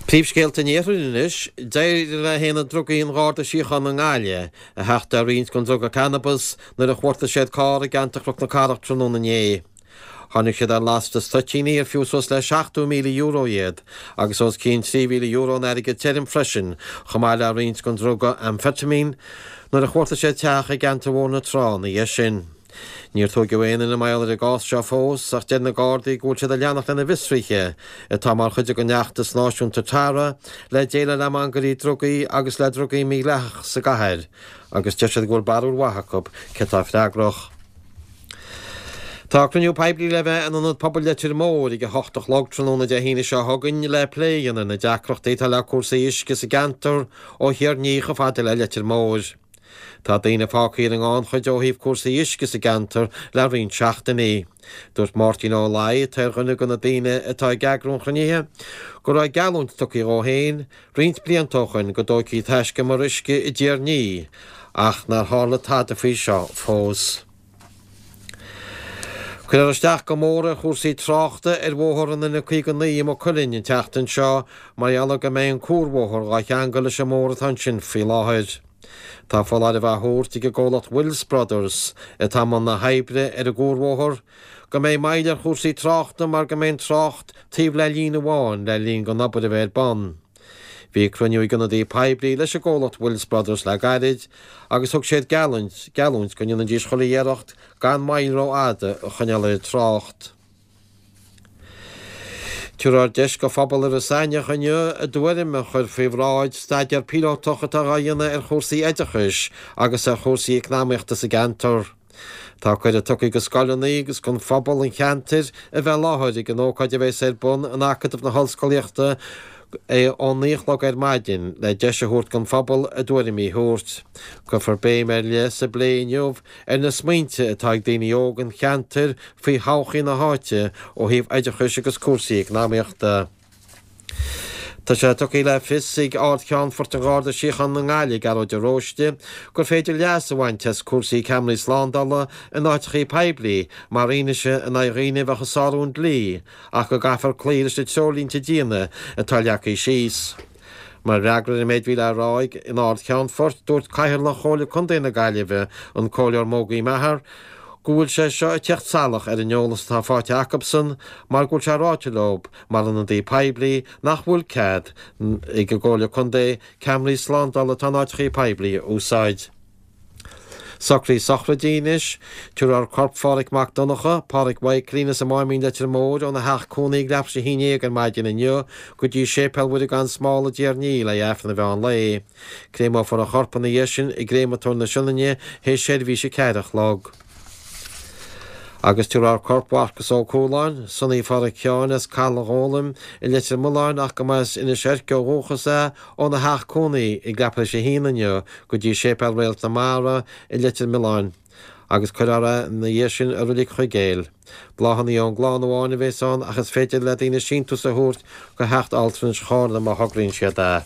Príomhscéalta néathúis, déir le héanana drugaíon ráda síochan na ngáile, a heachta rins gon drug a cannabis nar a chuirta séad cá a gantachreacht na carach trúna na né. Tháinig siad ar lasta statíní ar fiúsás le 7 milliún euro iad, agus os cín 3 milliún euro na aige terim freisin, chomáile a rins gon druga amfetamín, nar a chuirta séad teach a ganta bhna trán na sin. Níor tóg gohhéin na maiile a gás seo fós ach den na gádaí gúil siad a leannach lena visríe, i tá mar chuide go neachtas náisiúnta tara le déile le mangarí drugaí agus le drugaí mí lech sa gatheir, agus te siad gúil barúr wathachab cetá freagroch. Tá cruniú peblií le bheith an anad pobl letir mór i go hochtach logtranóna de híine seo thugann le pléanana na deacrochtaí tal le cuasa isce sa gantar ó hiar nícha fada le letir mór. Tá daoine fácaí an gáin chuid óhíomh cuasa isce sa gantar le rion seachtaí. Dúirt Martin O'Leigh tar chunne go na daoine atá geagrún chuníthe, go raibh galúnt tucaí ó héin, rint bliantóchain go dóicí teisce mar isce i ddíar ní, ach nar hála táda faoi seo fós. Cuir isteach go móra chusaí tráchta ar bmhóran na chuig an naí mo chuilinn teachtain seo mar eala go mé an cúrmhóthir gach angala sem móra tan sin fí láthir. Tá fáil a bheith thuirtí go ggólacht Wills Brothers i tá man na heibre ar a gúrmhóthir, go mé maidir chusaí tráchta mar go mé trácht tíomh le líon amháin le líon go nabad a bheith ban. Bhí cruniú gona dí peblií leis a ggólacht Wills Brothers le gairid, agus thug séad galúnt go nniuann díos cholaíocht gan mailró ada a chuneala trácht. Tuair deis go phobal ar a saine chunne a dúirim a chur fihráid staidir pilótochata a dhéanana ar chósaí éidechais agus a chósaí economiachta sa gantar. Tá chuid a tucaí go scoilnaí agus gon phobal an cheantir a bheith láthir ag an ócáid a bheith sé bun an acadamh na hallscoilíochta é ón níochlog ar maidin le deis a thuirt gon phobal a dúirimí thuirt. Go forbé mar le sa bléinneomh ar na smaointe atá ag daoine ógan cheantar faoi háchaí na háite ó híomh éidechais agus cuasaí economiachta. Tá sé tucaí le fisigh ardceán forta gáda síochan na ngáile gar de róiste, gur féidir leas amhain tes cuasaí Camry Slándala in áitichaí peblií mar aonaise in éiríine bheitcha sáún lí, ach go gafar clíris de teolínta díana atá leacaí síos. Mar reagra i méid bhíle ráig in ardceán fort dúirt caiithir le chola chundéna gaiileh an cóilear mógaí methar, gúil sé seo i techt salach ar an neolalas tá Fáte Jacobson, mar gúil sé ráitilob mar an dí peblií nach bhfuil cad i go ggóla chundé Camry Slándala tá áitichaí peblií úsáid. Socraí sochradínis, tuair ar corp Pádraig MacDonacha, Pádraig Waiclínas a máimín letir mór ó na heach cúnaí leap sé híine an maidin inniu, go dtí sépel bhuiide gan smála díar ní le efna bheith an lé. Créimá for a chorpa na dhéisin i gréimetóir na silanne hééis sé bhí sé ceadach log. Agus tuair ar corphaachgus ó cúláin, sunnaí far a ceánas callaghálam i letir muláin ach go más ina seirce óchasa ó na heach cúnaí i gleapla sé híanaine go dtí sépel réalt na mara i letir Miláin. Agus chuire na dhéisin a rudig chuigéil. Bláhannaí an gláán amháin a bhéán agus féidir le daoine síntas a thuirt go hecht altrans cháda a thugrann siad.